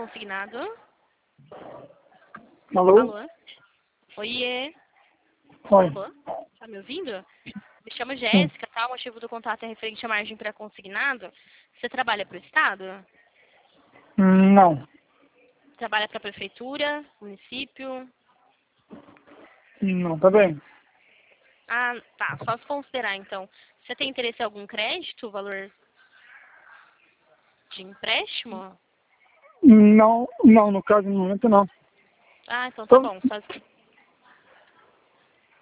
consignado. Alô? Alô? Oiê. Oi. Alô? Tá me ouvindo? Me chamo Sim. Jéssica, tá? O motivo do contato é referente à margem para consignado. Você trabalha para o Estado? Não. Trabalha para a Prefeitura? Município? Não, tá bem. Ah, tá. Só se considerar, então. Você tem interesse em algum crédito, valor de empréstimo? Não, no caso, no momento não. Ah, então tá Só, bom. Só